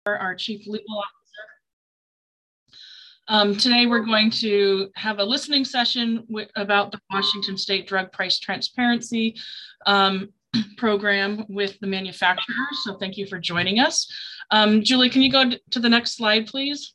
our Chief Legal Officer. Today we're going to have a listening session about the Washington State Drug Price Transparency program with the manufacturer. So thank you for joining us. Julie, can you go to the next slide, please?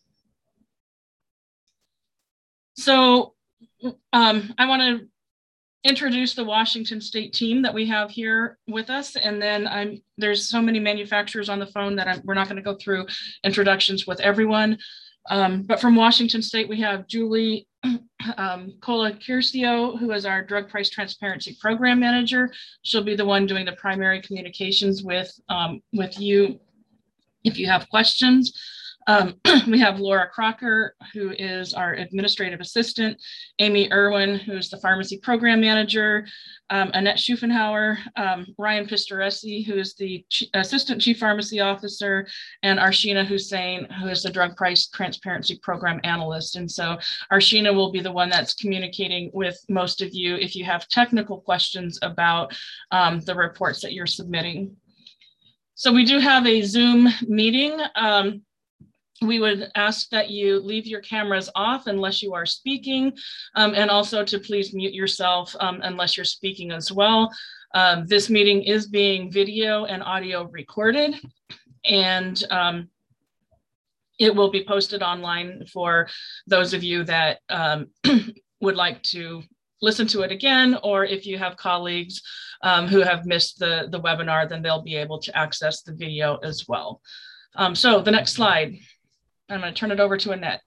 So I want to introduce the Washington State team that we have here with us. And then there's so many manufacturers on the phone that we're not going to go through introductions with everyone. But from Washington State, we have Julie Colacurcio, who is our Drug Price Transparency Program Manager. She'll be the one doing the primary communications with you if you have questions. We have Laura Crocker, who is our administrative assistant, Amy Irwin, who's the pharmacy program manager, Annette Schuffenhauer, Ryan Pistoresi, who is the assistant chief pharmacy officer, and Arshina Hussain, who is the drug price transparency program analyst. And so Arshina will be the one that's communicating with most of you if you have technical questions about the reports that you're submitting. So we do have a Zoom meeting. We would ask that you leave your cameras off unless you are speaking, and also to please mute yourself unless you're speaking as well. This meeting is being video and audio recorded, and it will be posted online for those of you that would like to listen to it again, or if you have colleagues who have missed the webinar, then they'll be able to access the video as well. So the next slide. I'm going to turn it over to Annette.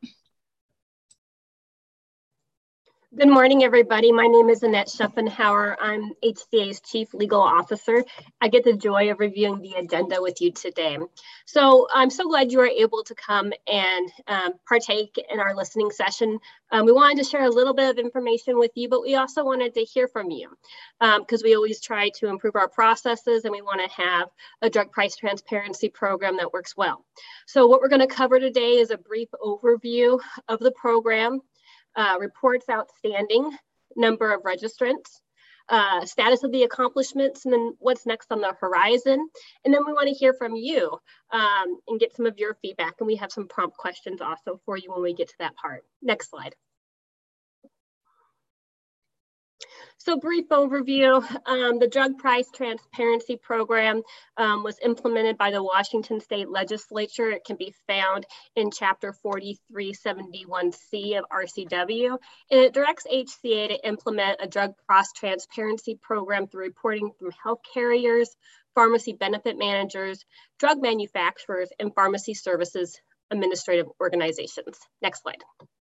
Good morning, everybody. My name is Annette Schuffenhauer. I'm HCA's Chief Legal Officer. I get the joy of reviewing the agenda with you today. So I'm so glad you were able to come and partake in our listening session. We wanted to share a little bit of information with you, but we also wanted to hear from you because we always try to improve our processes and we want to have a drug price transparency program that works well. So what we're going to cover today is a brief overview of the program, reports outstanding, number of registrants, status of the accomplishments, and then what's next on the horizon. And then we want to hear from you and get some of your feedback. And we have some prompt questions also for you when we get to that part. Next slide. So brief overview, the Drug Price Transparency Program was implemented by the Washington State Legislature. It can be found in Chapter 4371C of RCW, and it directs HCA to implement a drug price transparency program through reporting from health carriers, pharmacy benefit managers, drug manufacturers, and pharmacy services administrative organizations. Next slide.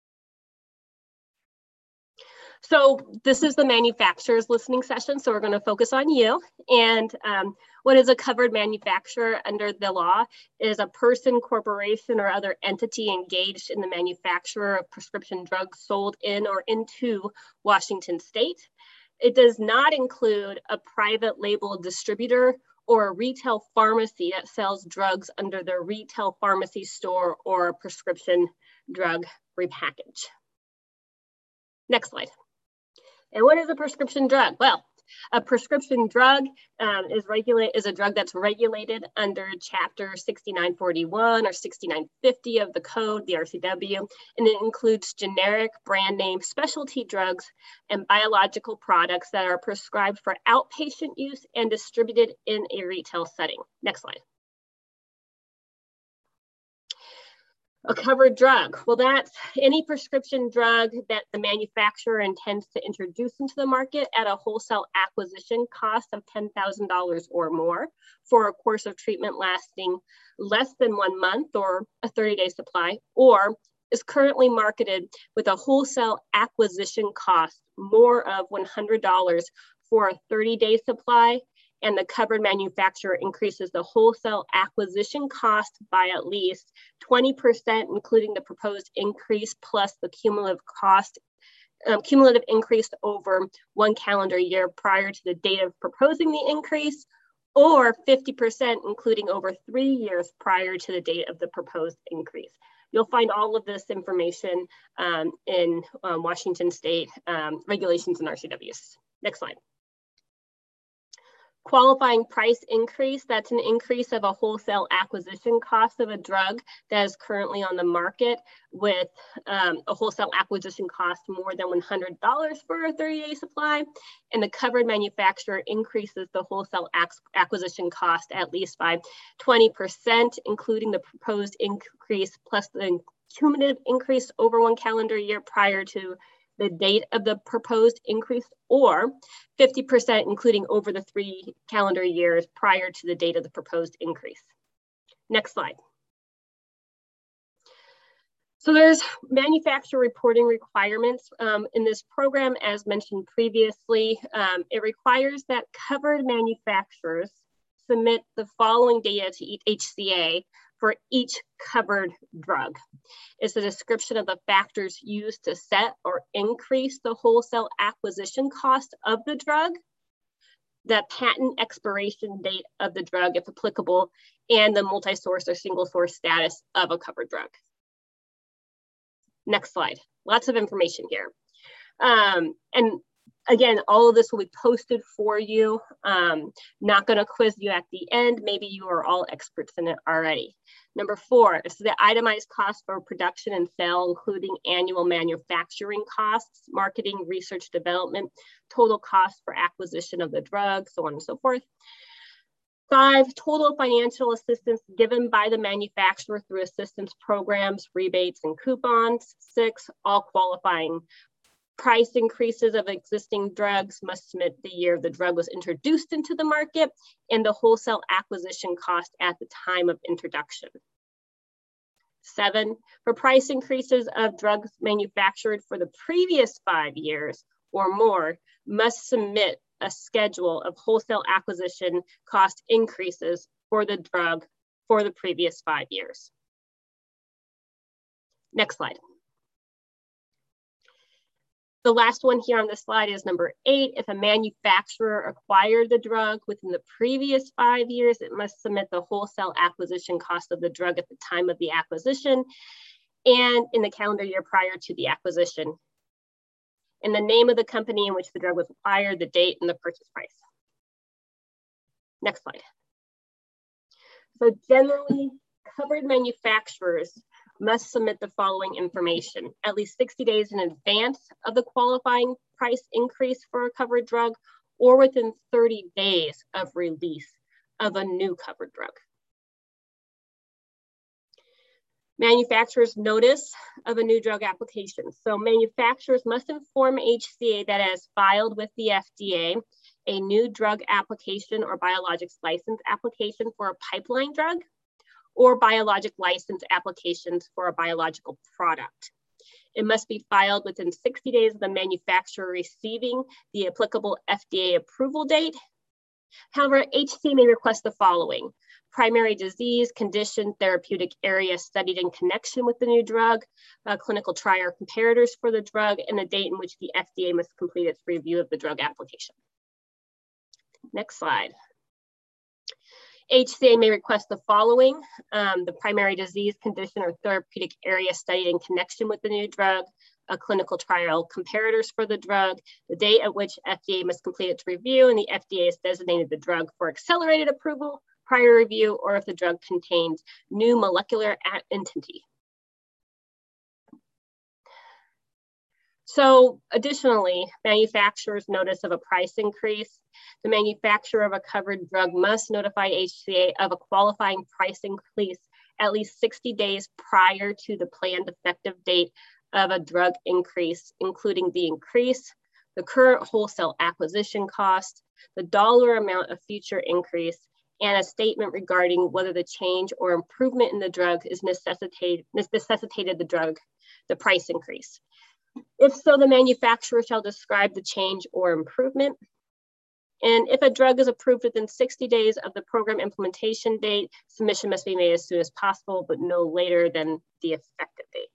So this is the manufacturer's listening session. So we're going to focus on you. And what is a covered manufacturer under the law is a person, corporation, or other entity engaged in the manufacture of prescription drugs sold in or into Washington State. It does not include a private label distributor or a retail pharmacy that sells drugs under their retail pharmacy store or a prescription drug repackage. Next slide. And what is a prescription drug? Well, a prescription drug is a drug that's regulated under Chapter 6941 or 6950 of the code, the RCW, and it includes generic, brand name, specialty drugs, and biological products that are prescribed for outpatient use and distributed in a retail setting. Next slide. A covered drug. Well, that's any prescription drug that the manufacturer intends to introduce into the market at a wholesale acquisition cost of $10,000 or more for a course of treatment lasting less than 1 month or a 30-day supply, or is currently marketed with a wholesale acquisition cost more of $100 for a 30-day supply, and the covered manufacturer increases the wholesale acquisition cost by at least 20%, including the proposed increase plus the cumulative increase over 1 calendar year prior to the date of proposing the increase, or 50%, including over 3 years prior to the date of the proposed increase. You'll find all of this information in Washington State regulations and RCWs. Next slide. Qualifying price increase, that's an increase of a wholesale acquisition cost of a drug that is currently on the market with a wholesale acquisition cost more than $100 for a 30-day supply. And the covered manufacturer increases the wholesale acquisition cost at least by 20%, including the proposed increase plus the cumulative increase over 1 calendar year prior to the date of the proposed increase, or 50% including over the 3 calendar years prior to the date of the proposed increase. Next slide. So there's manufacturer reporting requirements in this program. As mentioned previously, it requires that covered manufacturers submit the following data to HCA for each covered drug. It's a description of the factors used to set or increase the wholesale acquisition cost of the drug, the patent expiration date of the drug, if applicable, and the multi-source or single source status of a covered drug. Next slide. Lots of information here. And again, all of this will be posted for you. Not going to quiz you at the end. Maybe you are all experts in it already. Number 4 is the itemized cost for production and sale, including annual manufacturing costs, marketing, research, development, total cost for acquisition of the drug, so on and so forth. 5, total financial assistance given by the manufacturer through assistance programs, rebates, and coupons. 6, all qualifying price increases of existing drugs must submit the year the drug was introduced into the market and the wholesale acquisition cost at the time of introduction. 7, for price increases of drugs manufactured for the previous 5 years or more, must submit a schedule of wholesale acquisition cost increases for the drug for the previous 5 years. Next slide. The last one here on this slide is number 8. If a manufacturer acquired the drug within the previous 5 years, it must submit the wholesale acquisition cost of the drug at the time of the acquisition and in the calendar year prior to the acquisition, and the name of the company in which the drug was acquired, the date, and the purchase price. Next slide. So generally, covered manufacturers must submit the following information at least 60 days in advance of the qualifying price increase for a covered drug or within 30 days of release of a new covered drug. Manufacturer's notice of a new drug application. So manufacturers must inform HCA that as filed with the FDA, a new drug application or biologics license application for a pipeline drug or biologic license applications for a biological product. It must be filed within 60 days of the manufacturer receiving the applicable FDA approval date. However, HCA may request the following: primary disease, condition, therapeutic area studied in connection with the new drug, clinical trial comparators for the drug, and the date in which the FDA must complete its review of the drug application. Next slide. HCA may request the following: the primary disease, condition, or therapeutic area studied in connection with the new drug, a clinical trial comparators for the drug, the date at which FDA must complete its review, and the FDA has designated the drug for accelerated approval, prior review, or if the drug contains new molecular entity. So additionally, manufacturer's notice of a price increase. The manufacturer of a covered drug must notify HCA of a qualifying price increase at least 60 days prior to the planned effective date of a drug increase, including the increase, the current wholesale acquisition cost, the dollar amount of future increase, and a statement regarding whether the change or improvement in the drug is necessitated the price increase. If so, the manufacturer shall describe the change or improvement. And if a drug is approved within 60 days of the program implementation date, submission must be made as soon as possible, but no later than the effective date.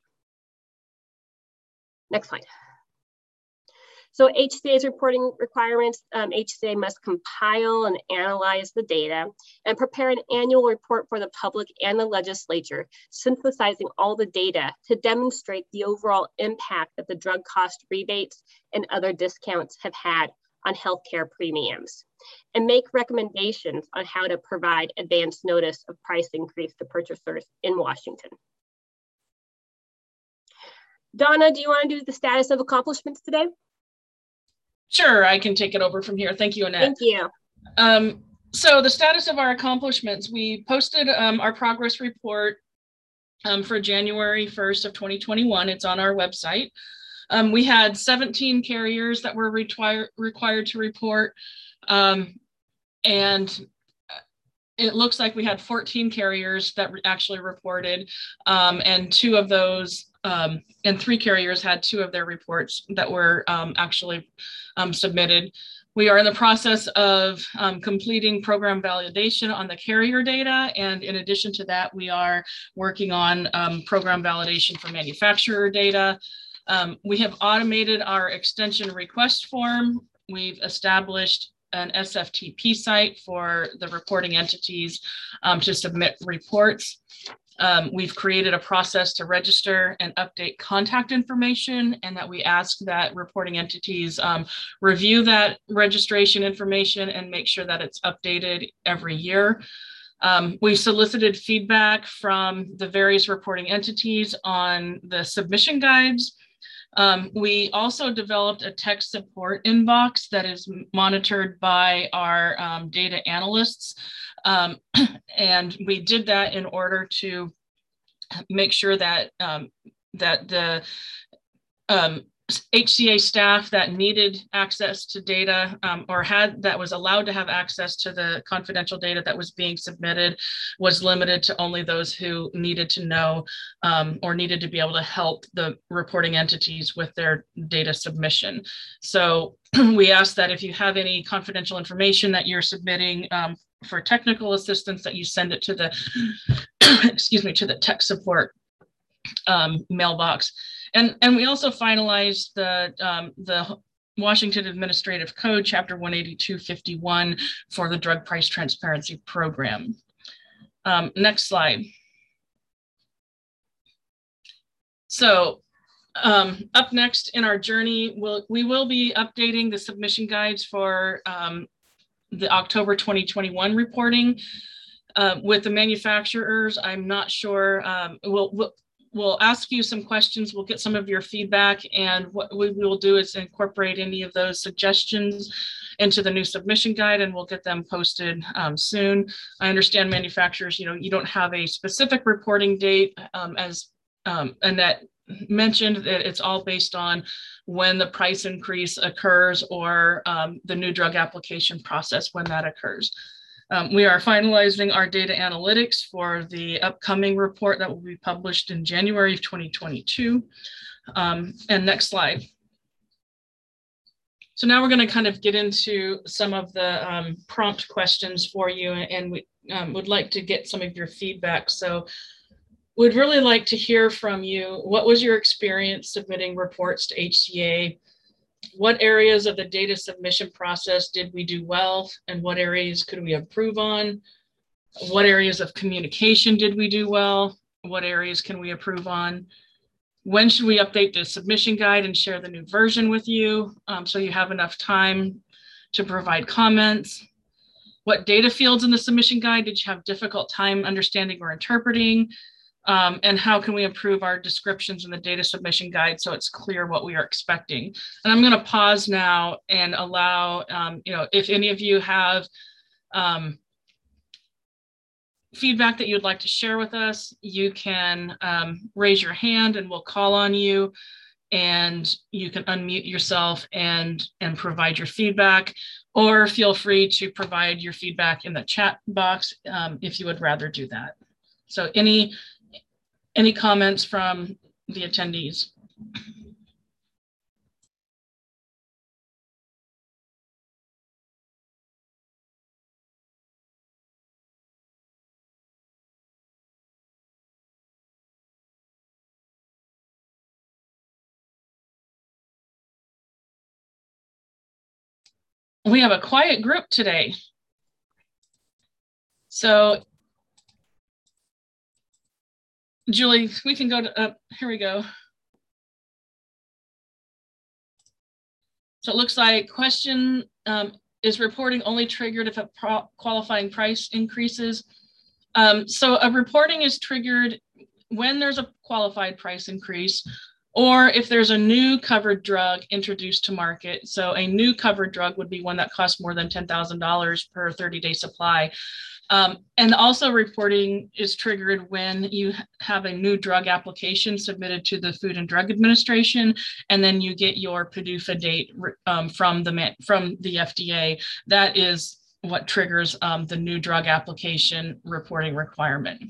Next slide. So HCA's reporting requirements, HCA must compile and analyze the data and prepare an annual report for the public and the legislature, synthesizing all the data to demonstrate the overall impact that the drug cost rebates and other discounts have had on healthcare premiums, and make recommendations on how to provide advance notice of price increase to purchasers in Washington. Donna, do you want to do the status of accomplishments today? Sure, I can take it over from here. Thank you, Annette. Thank you. So the status of our accomplishments, we posted our progress report for January 1st of 2021. It's on our website. We had 17 carriers that were required to report. And it looks like we had 14 carriers that actually reported, and two of those, and 3 carriers had 2 of their reports that were actually submitted. We are in the process of completing program validation on the carrier data. And in addition to that, we are working on program validation for manufacturer data. We have automated our extension request form. We've established an SFTP site for the reporting entities to submit reports. We've created a process to register and update contact information, and that we ask that reporting entities review that registration information and make sure that it's updated every year. We've solicited feedback from the various reporting entities on the submission guides. We also developed a tech support inbox that is monitored by our data analysts. And we did that in order to make sure that that the HCA staff that needed access to data or that was allowed to have access to the confidential data that was being submitted was limited to only those who needed to know or needed to be able to help the reporting entities with their data submission. So we ask that if you have any confidential information that you're submitting for technical assistance, that you send it to the, excuse me, to the tech support mailbox. And we also finalized the Washington Administrative Code, Chapter 18251 for the Drug Price Transparency Program. Next slide. So up next in our journey, we will be updating the submission guides for the October 2021 reporting. With the manufacturers, I'm not sure, we'll ask you some questions, we'll get some of your feedback, and what we will do is incorporate any of those suggestions into the new submission guide, and we'll get them posted soon. I understand manufacturers, you don't have a specific reporting date, as Annette mentioned, that it's all based on when the price increase occurs or the new drug application process when that occurs. We are finalizing our data analytics for the upcoming report that will be published in January of 2022. And next slide. So now we're going to kind of get into some of the prompt questions for you, and we would like to get some of your feedback. So we'd really like to hear from you. What was your experience submitting reports to HCA? What areas of the data submission process did we do well, and what areas could we improve on? What areas of communication did we do well? What areas can we improve on? When should we update the submission guide and share the new version with you so you have enough time to provide comments? What data fields in the submission guide did you have difficult time understanding or interpreting? And how can we improve our descriptions in the data submission guide so it's clear what we are expecting? And I'm going to pause now and allow, if any of you have feedback that you'd like to share with us, you can raise your hand and we'll call on you, and you can unmute yourself and provide your feedback, or feel free to provide your feedback in the chat box if you would rather do that. So any comments from the attendees? We have a quiet group today. So Julie, we can go to, here we go. So it looks like question is reporting only triggered if a qualifying price increases? So a reporting is triggered when there's a qualified price increase, or if there's a new covered drug introduced to market. So a new covered drug would be one that costs more than $10,000 per 30-day supply. And also reporting is triggered when you have a new drug application submitted to the Food and Drug Administration, and then you get your PDUFA date from the FDA. That is what triggers the new drug application reporting requirement.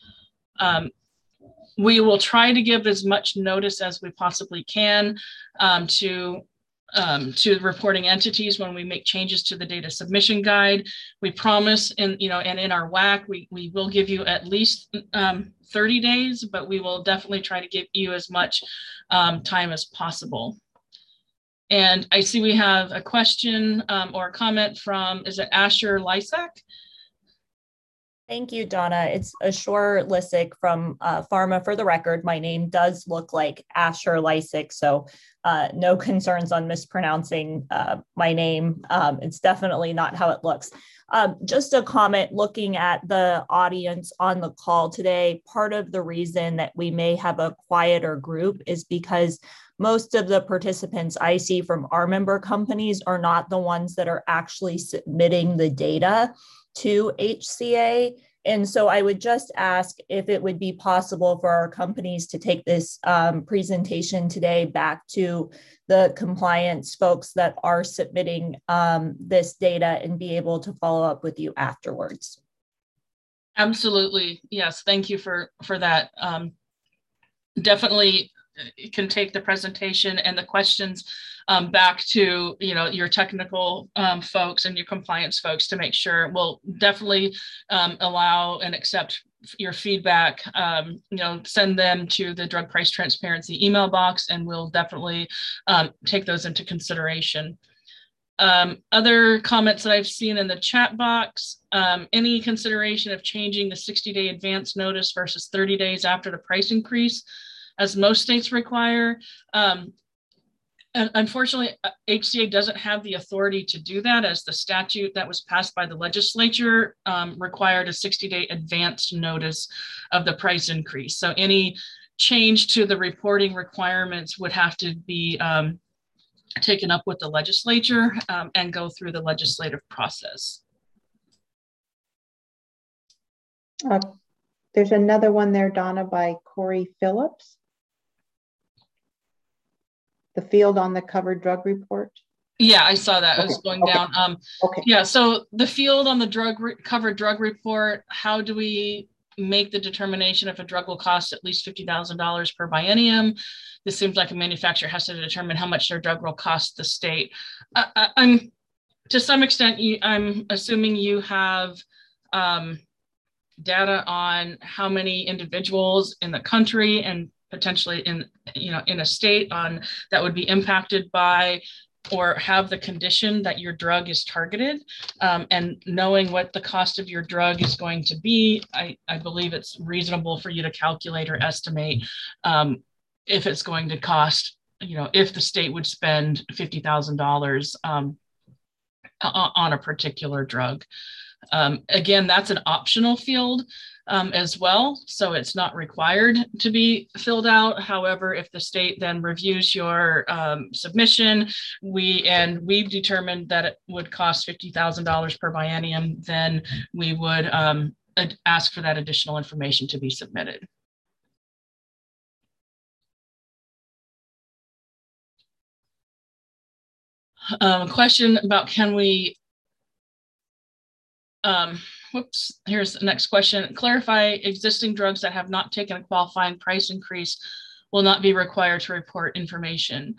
We will try to give as much notice as we possibly can to reporting entities when we make changes to the data submission guide. We promise and in our WAC, we will give you at least 30 days, but we will definitely try to give you as much time as possible. And I see we have a question or a comment from, is it Asher Lysak? Thank you, Donna. It's Ashur Lysak from Pharma. For the record, my name does look like Asher Lysak, so no concerns on mispronouncing my name. It's definitely not how it looks. Just a comment looking at the audience on the call today, part of the reason that we may have a quieter group is because most of the participants I see from our member companies are not the ones that are actually submitting the data to HCA. And so I would just ask if it would be possible for our companies to take this presentation today back to the compliance folks that are submitting this data and be able to follow up with you afterwards. Absolutely. Yes. Thank you for that. Definitely can take the presentation and the questions back to your technical folks and your compliance folks to make sure. We'll definitely allow and accept your feedback. Send them to the Drug Price Transparency email box, and we'll definitely take those into consideration. Other comments that I've seen in the chat box, any consideration of changing the 60-day advance notice versus 30 days after the price increase, as most states require. Unfortunately, HCA doesn't have the authority to do that, as the statute that was passed by the legislature required a 60-day advance notice of the price increase. So any change to the reporting requirements would have to be taken up with the legislature and go through the legislative process. There's another one there, Donna, by Corey Phillips. The field on the covered drug report. Yeah, I saw that. Okay. It was going down. Okay. Yeah, so the field on the covered drug report, how do we make the determination if a drug will cost at least $50,000 per biennium? This seems like a manufacturer has to determine how much their drug will cost the state. I'm to some extent, I'm assuming you have data on how many individuals in the country and potentially in a state on that would be impacted by or have the condition that your drug is targeted, and knowing what the cost of your drug is going to be, I believe it's reasonable for you to calculate or estimate if it's going to cost, if the state would spend $50,000 on a particular drug. Again, that's an optional field as well, so it's not required to be filled out. However, if the state then reviews your submission, we've determined that it would cost $50,000 per biennium, then we would ask for that additional information to be submitted. Question about can we here's the next question. Clarify existing drugs that have not taken a qualifying price increase will not be required to report information.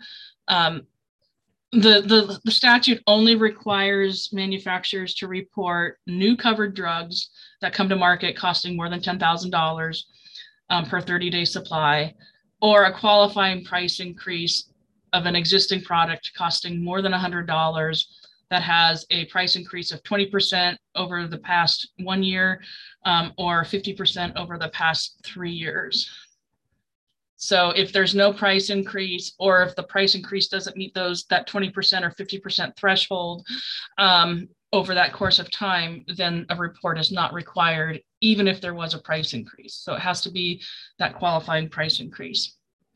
The statute only requires manufacturers to report new covered drugs that come to market costing more than $10,000 per 30-day supply, or a qualifying price increase of an existing product costing more than $100 that has a price increase of 20% over the past 1 year or 50% over the past 3 years. So if there's no price increase, or if the price increase doesn't meet that 20% or 50% threshold over that course of time, then a report is not required, even if there was a price increase. So it has to be that qualifying price increase.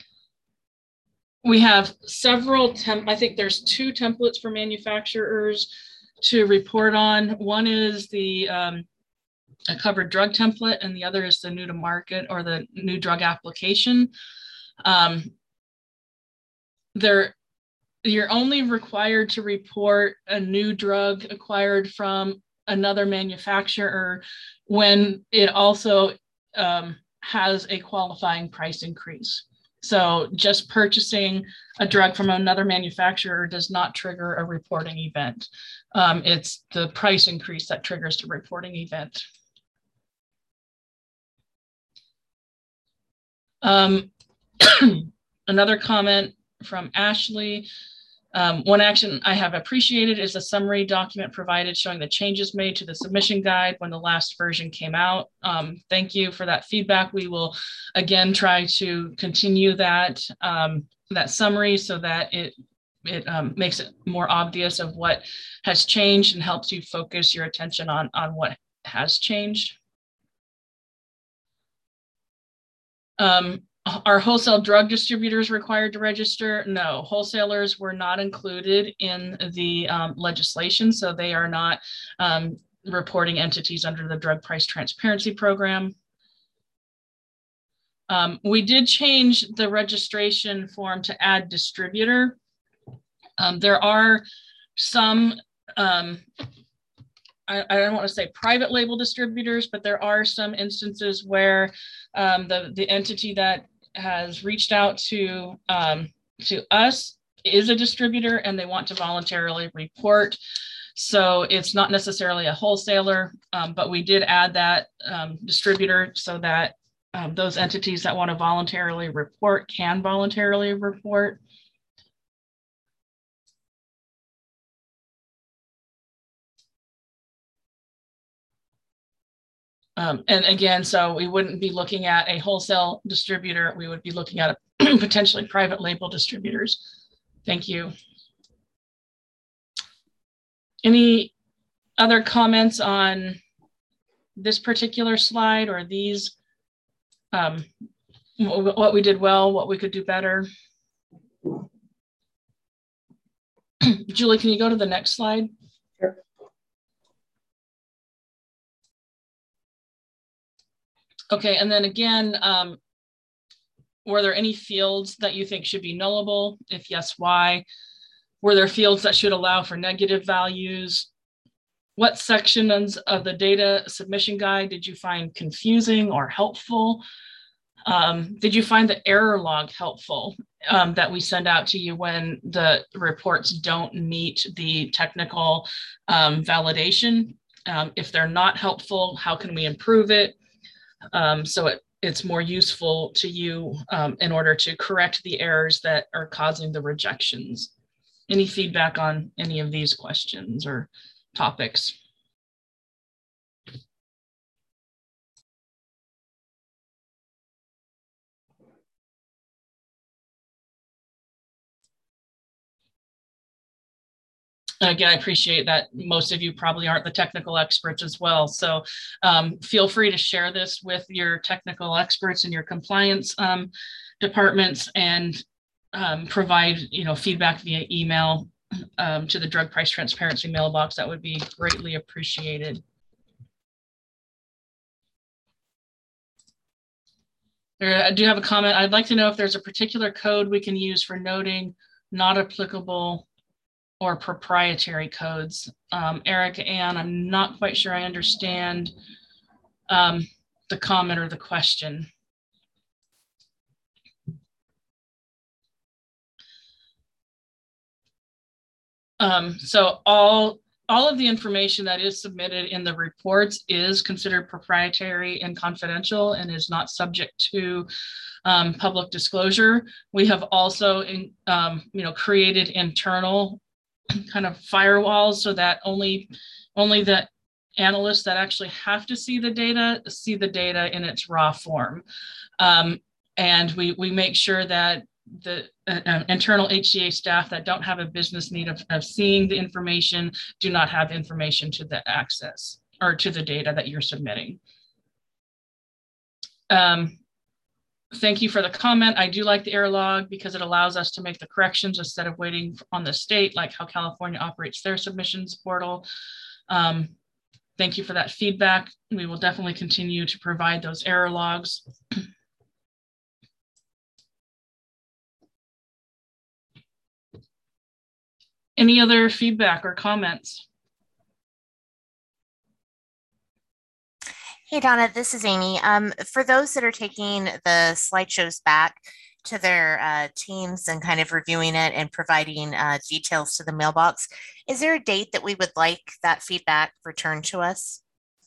We have several, I think there's 2 templates for manufacturers to report on. One is the a covered drug template, and the other is the new to market or the new drug application. You're only required to report a new drug acquired from another manufacturer when it also has a qualifying price increase. So just purchasing a drug from another manufacturer does not trigger a reporting event. It's the price increase that triggers the reporting event. Another comment from Ashley. One action I have appreciated is a summary document provided showing the changes made to the submission guide when the last version came out. Thank you for that feedback. We will again try to continue that, that summary so that it makes it more obvious of what has changed and helps you focus your attention on what has changed. Are wholesale drug distributors required to register? No, wholesalers were not included in the legislation, so they are not reporting entities under the Drug Price Transparency Program. We did change the registration form to add distributor. There are some, I don't want to say private label distributors, but there are some instances where the entity that has reached out to us is a distributor and they want to voluntarily report. So it's not necessarily a wholesaler, but we did add that distributor so that those entities that want to voluntarily report can voluntarily report. And again, so we wouldn't be looking at a wholesale distributor. We would be looking at a potentially private label distributors. Thank you. Any other comments on this particular slide or these? What we did well, what we could do better? Julie, can you go to the next slide? Sure. Okay, and then again, were there any fields that you think should be nullable? If yes, why? Were there fields that should allow for negative values? What sections of the data submission guide did you find confusing or helpful? Did you find the error log helpful that we send out to you when the reports don't meet the technical validation? If they're not helpful, how can we improve it? So it's more useful to you in order to correct the errors that are causing the rejections. Any feedback on any of these questions or topics? And again, I appreciate that most of you probably aren't the technical experts as well. So feel free to share this with your technical experts and your compliance departments and provide feedback via email to the Drug Price Transparency mailbox. That would be greatly appreciated. I do have a comment. I'd like to know if there's a particular code we can use for noting not applicable or proprietary codes. Eric, Ann, I'm not quite sure I understand the comment or the question. So all of the information that is submitted in the reports is considered proprietary and confidential and is not subject to public disclosure. We have also created internal kind of firewalls so that only the analysts that actually have to see the data in its raw form. And we make sure that the internal HCA staff that don't have a business need of seeing the information do not have information to the access or to the data that you're submitting. Thank you for the comment. I do like the error log because it allows us to make the corrections instead of waiting on the state, like how California operates their submissions portal. Thank you for that feedback. We will definitely continue to provide those error logs. Any other feedback or comments? Hey, Donna, this is Amy. For those that are taking the slideshows back to their teams and kind of reviewing it and providing details to the mailbox, is there a date that we would like that feedback returned to us?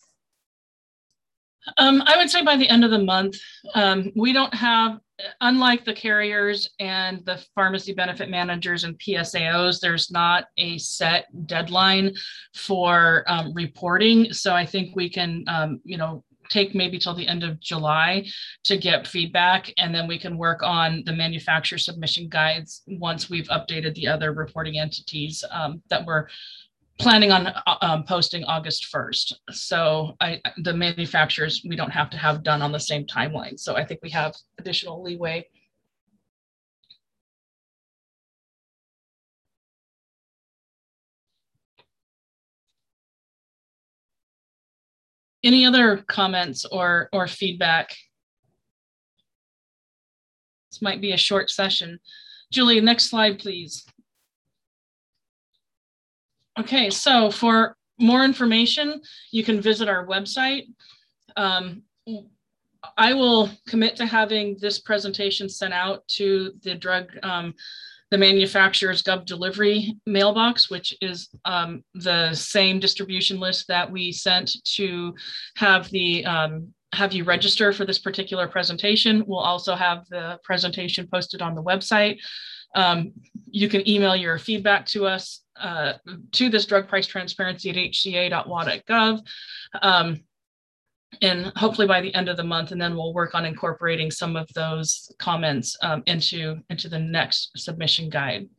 I would say by the end of the month. We don't have, unlike the carriers and the pharmacy benefit managers and PSAOs, there's not a set deadline for reporting. So I think we can, take maybe till the end of July to get feedback, and then we can work on the manufacturer submission guides once we've updated the other reporting entities that we're planning on posting August 1st. So the manufacturers, we don't have to have done on the same timeline. So I think we have additional leeway. Any other comments or feedback? This might be a short session. Julie, next slide, please. Okay, so for more information, you can visit our website. I will commit to having this presentation sent out to the the manufacturer's Gov delivery mailbox, which is the same distribution list that we sent to have you register for this particular presentation. We'll also have the presentation posted on the website. You can email your feedback to us to this drug price transparency at hca.wa.gov. And hopefully by the end of the month, and then we'll work on incorporating some of those comments into the next submission guide.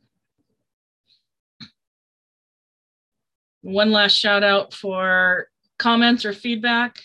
One last shout out for comments or feedback.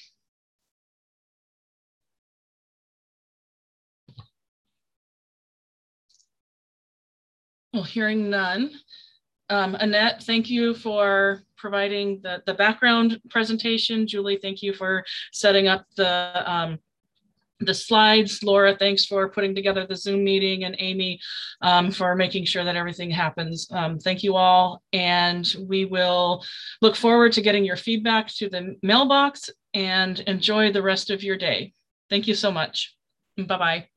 Well, hearing none. Annette, thank you for providing the background presentation. Julie, thank you for setting up the slides. Laura, thanks for putting together the Zoom meeting, and Amy for making sure that everything happens. Thank you all, and we will look forward to getting your feedback to the mailbox, and enjoy the rest of your day. Thank you so much. Bye-bye.